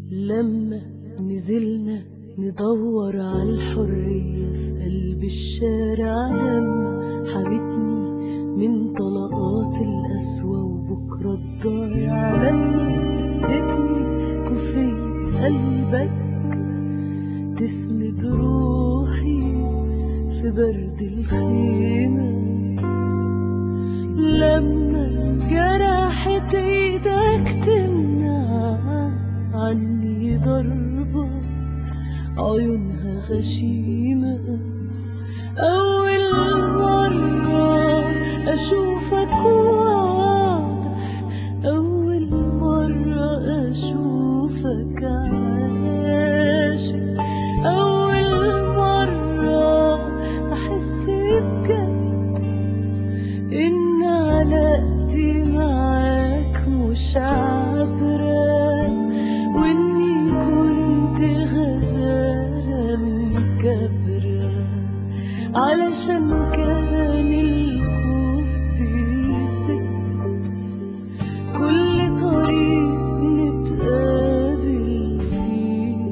لما نزلنا ندور على الحرية في قلب الشارع، لما حمتني من طلقات القسوة وبكرة الضايع، لما ادتني كوفية قلبك تسند روحي في برد الخيمة، لما جرحت ايدك تمنع عني ضربة عيونها غشيمة، أول مرة أشوفك واضح، أول مرة أشوفك عاشق، أول مرة أحس بجد إن علاقتي معاك مش عبرة، وإني كنت غزالة من كبرة، علشان كان الخوف بيسد كل طريق نتقابل فيه.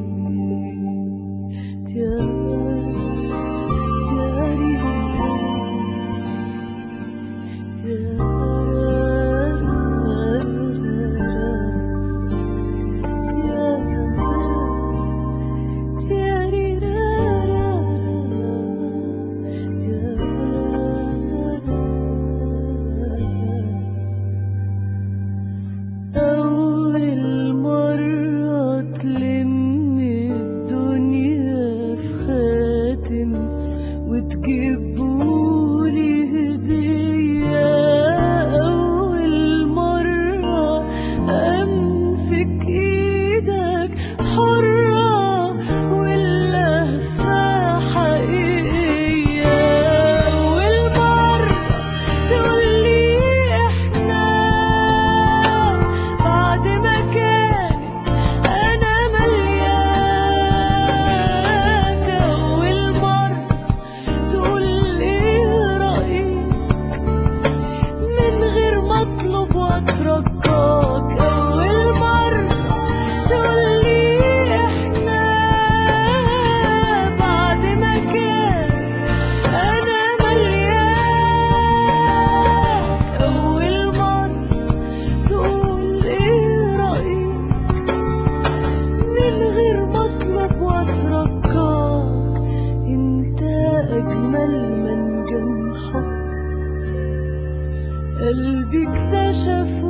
أول مرة تلم الدنيا في خاتم وتجيبولي هدية، أول مرة أمسك إيدك حرة واللهفة حقيقية، أول مرة تقولي إحنا بعد ما كانت أنا ملياك، أول مرة تقول إيه رأيك من غير ما أطلب وأترجاك، أول مرة تقولي إحنا بعد ما كان أنا ملياك، أول مرة تقول إيه رأيك من غير ما أطلب وأترجاك، انت أجمل من جنحك قلبي اكتشف